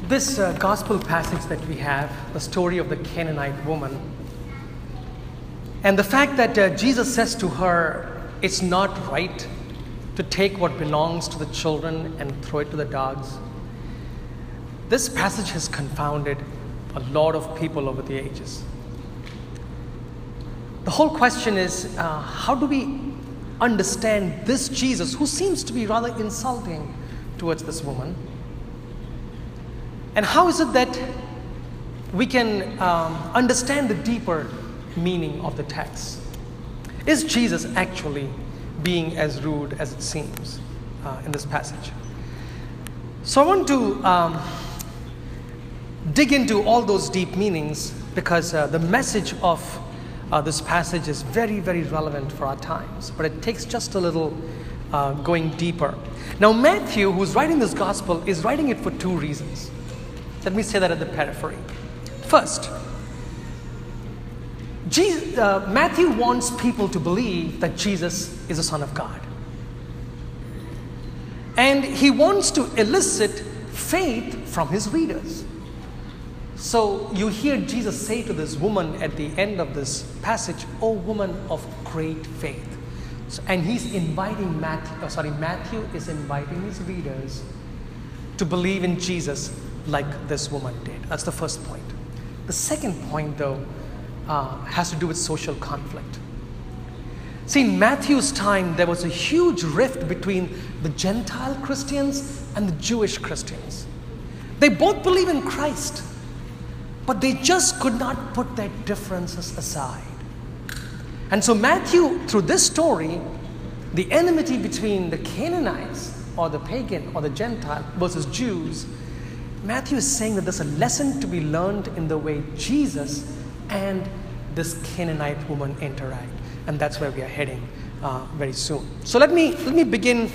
This gospel passage that we have, the story of the Canaanite woman, and the fact that Jesus says to her, it's not right to take what belongs to the children and throw it to the dogs. This passage has confounded a lot of people over the ages. The whole question is, how do we understand this Jesus, who seems to be rather insulting towards this woman? And how is it that we can understand the deeper meaning of the text? Is Jesus actually being as rude as it seems in this passage? So I want to dig into all those deep meanings because the message of this passage is very, very relevant for our times, but it takes just a little going deeper. Now, Matthew, who's writing this gospel, is writing it for two reasons. Let me say that at the periphery. First, Matthew wants people to believe that Jesus is the Son of God. And he wants to elicit faith from his readers. So you hear Jesus say to this woman at the end of this passage, "O woman of great faith." And he's inviting Matthew is inviting his readers to believe in Jesus like this woman did. That's the first point. The second point, though, has to do with social conflict. See, in Matthew's time, there was a huge rift between the Gentile Christians and the Jewish Christians. They both believe in Christ, but they just could not put their differences aside. And so Matthew, through this story, the enmity between the Canaanites or the pagan or the Gentile versus Jews, Matthew is saying that there's a lesson to be learned in the way Jesus and this Canaanite woman interact. And that's where we are heading very soon. So let me begin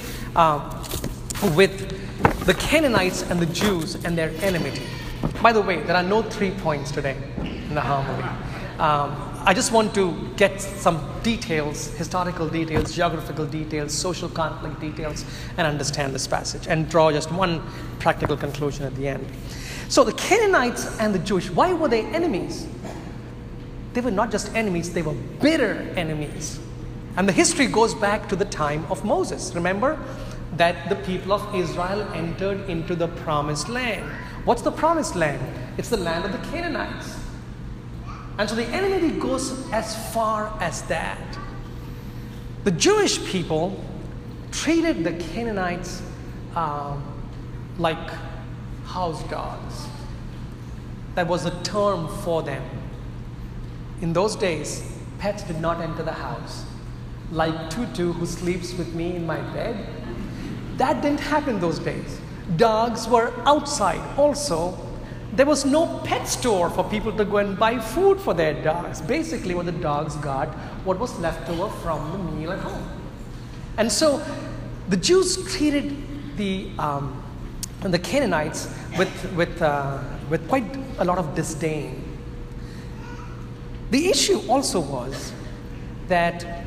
with the Canaanites and the Jews and their enmity. By the way, there are no 3 points today in the homily. I just want to get some details, historical details, geographical details, social conflict details, and understand this passage and draw just one practical conclusion at the end. So the Canaanites and the Jewish, why were they enemies? They were not just enemies, they were bitter enemies. And the history goes back to the time of Moses. Remember that the people of Israel entered into the promised land. What's the promised land? It's the land of the Canaanites. And so the enmity goes as far as that. The Jewish people treated the Canaanites like house dogs. That was the term for them. In those days, pets did not enter the house. Like Tutu, who sleeps with me in my bed, that didn't happen those days. Dogs were outside. Also, there was no pet store for people to go and buy food for their dogs. Basically, what the dogs got, what was left over from the meal at home. And so, the Jews treated the Canaanites with quite a lot of disdain. The issue also was that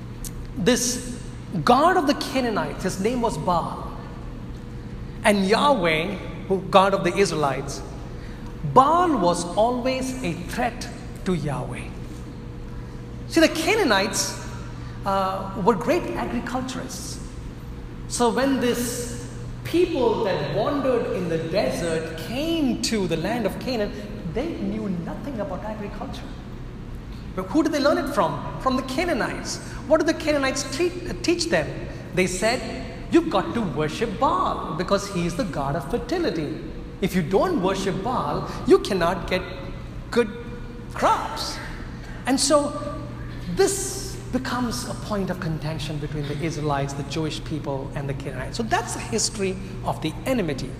this god of the Canaanites, his name was Baal, and Yahweh, God of the Israelites, Baal was always a threat to Yahweh. See, the Canaanites were great agriculturists. So when this people that wandered in the desert came to the land of Canaan, they knew nothing about agriculture. But who did they learn it from? From the Canaanites. What did the Canaanites teach them? They said, you've got to worship Baal because he is the god of fertility. If you don't worship Baal, you cannot get good crops. And so this becomes a point of contention between the Israelites, the Jewish people, and the Canaanites. So that's the history of the enmity.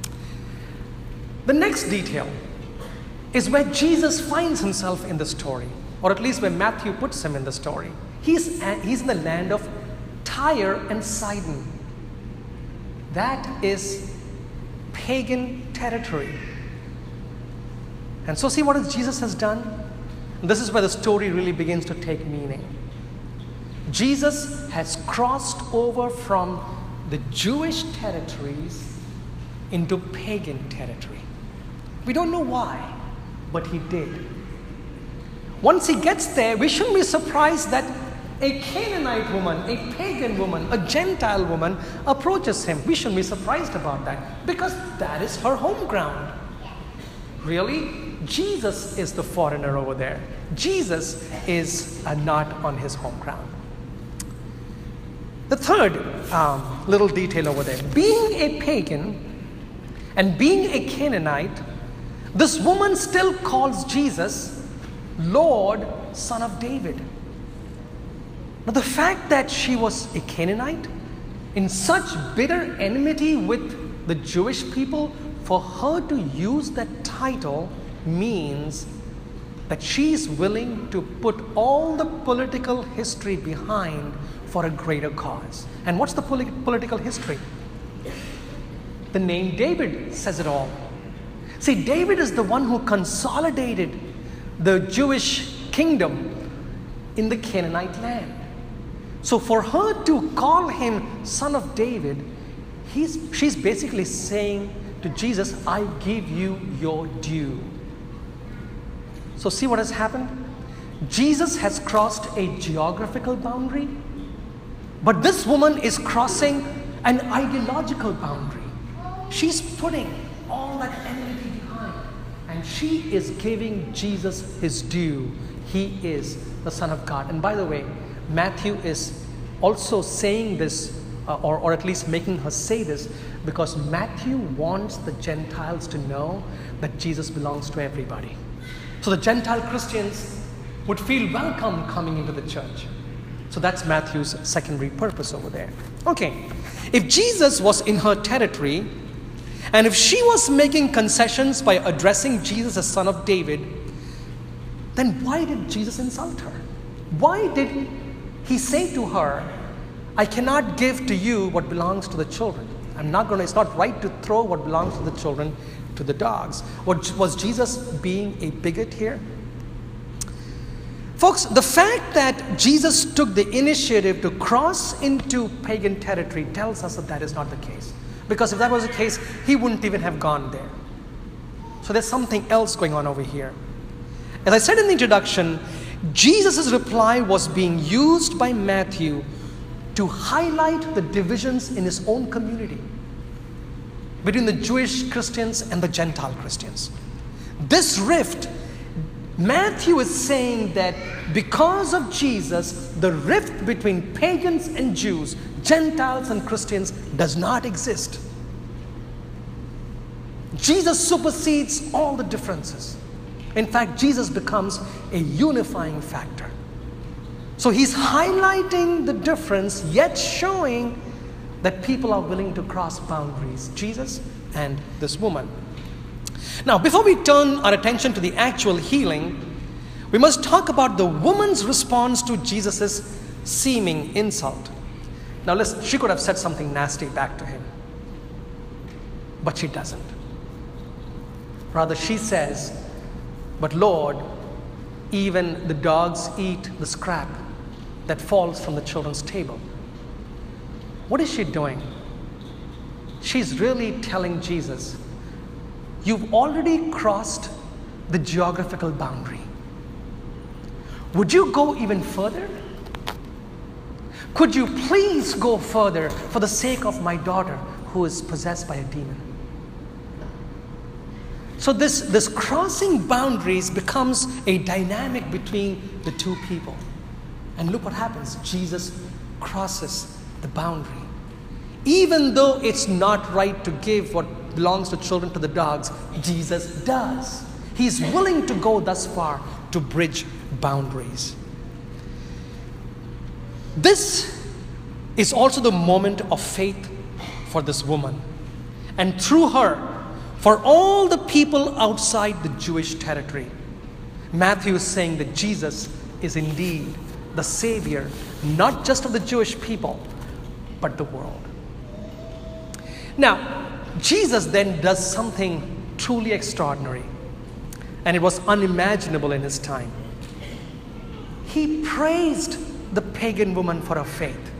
The next detail is where Jesus finds himself in the story, or at least where Matthew puts him in the story. He's in the land of Tyre and Sidon. That is pagan territory. And so see what Jesus has done? This is where the story really begins to take meaning. Jesus has crossed over from the Jewish territories into pagan territory. We don't know why, but he did. Once he gets there, we shouldn't be surprised that a Canaanite woman, a pagan woman, a Gentile woman approaches him. We shouldn't be surprised about that because that is her home ground. Really? Jesus is the foreigner over there. Jesus is not on his home ground. The third little detail over there, being a pagan and being a Canaanite, this woman still calls Jesus Lord, Son of David. Now, the fact that she was a Canaanite, in such bitter enmity with the Jewish people, for her to use that title means that she is willing to put all the political history behind for a greater cause. And what's the political history? The name David says it all. See, David is the one who consolidated the Jewish kingdom in the Canaanite land. So for her to call him Son of David, she's basically saying to Jesus, I give you your due. So see what has happened? Jesus has crossed a geographical boundary, but this woman is crossing an ideological boundary. She's putting all that enmity behind, and she is giving Jesus his due. He is the Son of God. And by the way, Matthew is also saying this, or at least making her say this, because Matthew wants the Gentiles to know that Jesus belongs to everybody. So the Gentile Christians would feel welcome coming into the church. So that's Matthew's secondary purpose over there. Okay, if Jesus was in her territory, and if she was making concessions by addressing Jesus as Son of David, then why did Jesus insult her? Why did he say to her, I cannot give to you what belongs to the children? It's not right to throw what belongs to the children to the dogs. Was Jesus being a bigot here? Folks, the fact that Jesus took the initiative to cross into pagan territory tells us that that is not the case. Because if that was the case, he wouldn't even have gone there. So there's something else going on over here. As I said in the introduction, Jesus' reply was being used by Matthew to highlight the divisions in his own community between the Jewish Christians and the Gentile Christians. This rift, Matthew is saying that because of Jesus, the rift between pagans and Jews, Gentiles and Christians does not exist. Jesus supersedes all the differences. In fact, Jesus becomes a unifying factor. So he's highlighting the difference, yet showing that people are willing to cross boundaries, Jesus and this woman. Now, before we turn our attention to the actual healing, we must talk about the woman's response to Jesus' seeming insult. Now listen, she could have said something nasty back to him, but she doesn't. Rather, she says, but Lord, even the dogs eat the scrap that falls from the children's table. What is she doing? She's really telling Jesus, you've already crossed the geographical boundary. Would you go even further? Could you please go further for the sake of my daughter who is possessed by a demon? So this crossing boundaries becomes a dynamic between the two people. And look what happens. Jesus crosses the boundary. Even though it's not right to give what belongs to children to the dogs, Jesus does. He's willing to go thus far to bridge boundaries. This is also the moment of faith for this woman. And through her, for all the people outside the Jewish territory. Matthew is saying that Jesus is indeed the Savior, not just of the Jewish people, but the world. Now, Jesus then does something truly extraordinary, and it was unimaginable in his time. He praised the pagan woman for her faith.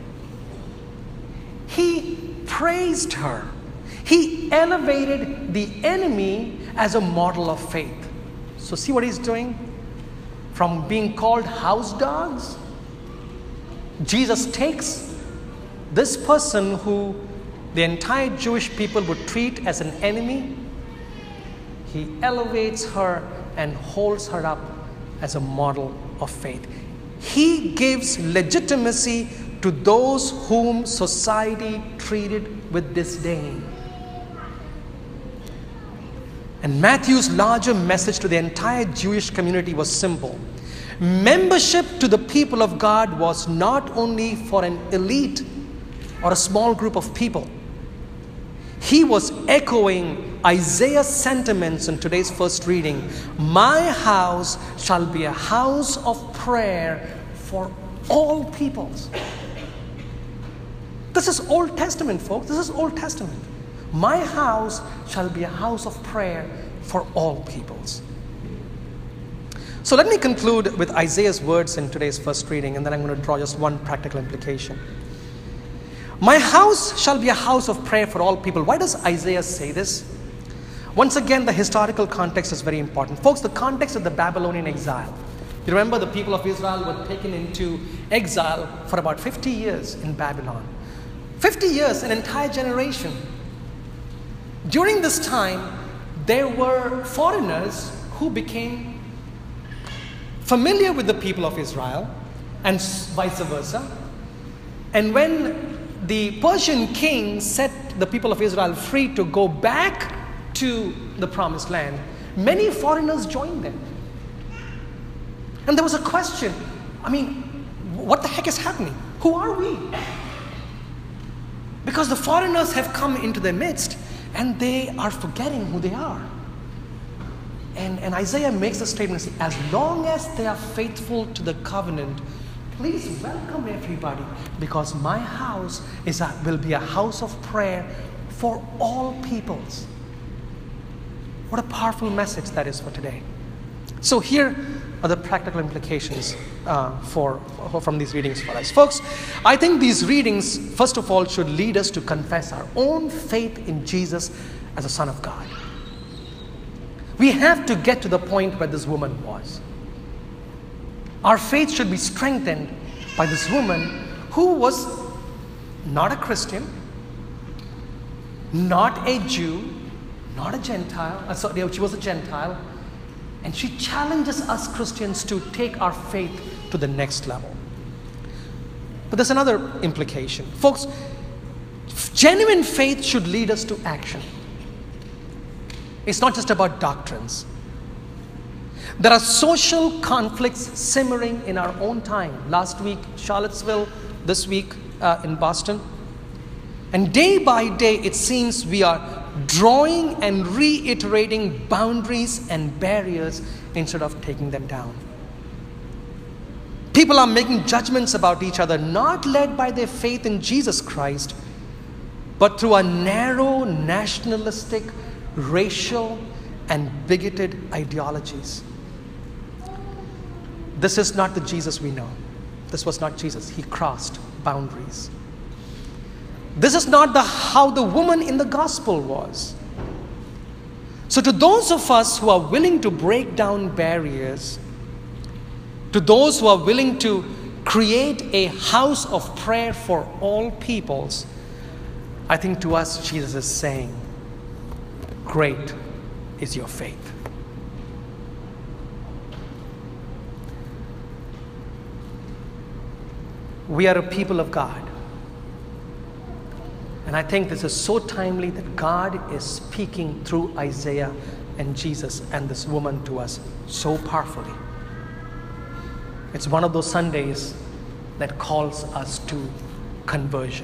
He praised her. He elevated the enemy as a model of faith. So see what he's doing? From being called house dogs, Jesus takes this person who the entire Jewish people would treat as an enemy. He elevates her and holds her up as a model of faith. He gives legitimacy to those whom society treated with disdain. And Matthew's larger message to the entire Jewish community was simple. Membership to the people of God was not only for an elite or a small group of people. He was echoing Isaiah's sentiments in today's first reading. My house shall be a house of prayer for all peoples. This is Old Testament, folks. This is Old Testament. My house shall be a house of prayer for all peoples. So let me conclude with Isaiah's words in today's first reading, and then I'm going to draw just one practical implication. My house shall be a house of prayer for all people. Why does Isaiah say this? Once again, the historical context is very important. Folks, the context of the Babylonian exile. You remember the people of Israel were taken into exile for about 50 years in Babylon. 50 years, an entire generation. During this time, there were foreigners who became familiar with the people of Israel and vice versa. And when the Persian king set the people of Israel free to go back to the promised land, many foreigners joined them. And there was a question, what the heck is happening? Who are we? Because the foreigners have come into their midst and they are forgetting who they are. And Isaiah makes a statement, as long as they are faithful to the covenant, please welcome everybody, because my house will be a house of prayer for all peoples. What a powerful message that is for today. So here are the practical implications from these readings for us. Folks, I think these readings, first of all, should lead us to confess our own faith in Jesus as the Son of God. We have to get to the point where this woman was. Our faith should be strengthened by this woman who was not a Christian, not a Jew, not a Gentile. She was a Gentile. And she challenges us Christians to take our faith to the next level. But there's another implication. Folks, genuine faith should lead us to action. It's not just about doctrines. There are social conflicts simmering in our own time. Last week, Charlottesville. This week, in Boston. And day by day, it seems we are drawing and reiterating boundaries and barriers instead of taking them down. People are making judgments about each other, not led by their faith in Jesus Christ, but through a narrow, nationalistic, racial, and bigoted ideologies. This is not the Jesus we know. This was not Jesus. He crossed boundaries. This is not how the woman in the gospel was. So to those of us who are willing to break down barriers, to those who are willing to create a house of prayer for all peoples, I think to us Jesus is saying, great is your faith. We are a people of God. And I think this is so timely that God is speaking through Isaiah and Jesus and this woman to us so powerfully. It's one of those Sundays that calls us to conversion.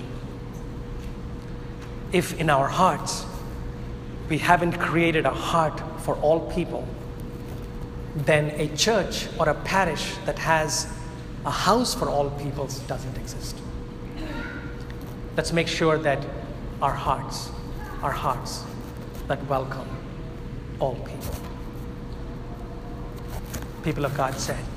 If in our hearts we haven't created a heart for all people, then a church or a parish that has a house for all peoples doesn't exist. Let's make sure that our hearts that welcome all people. People of God said,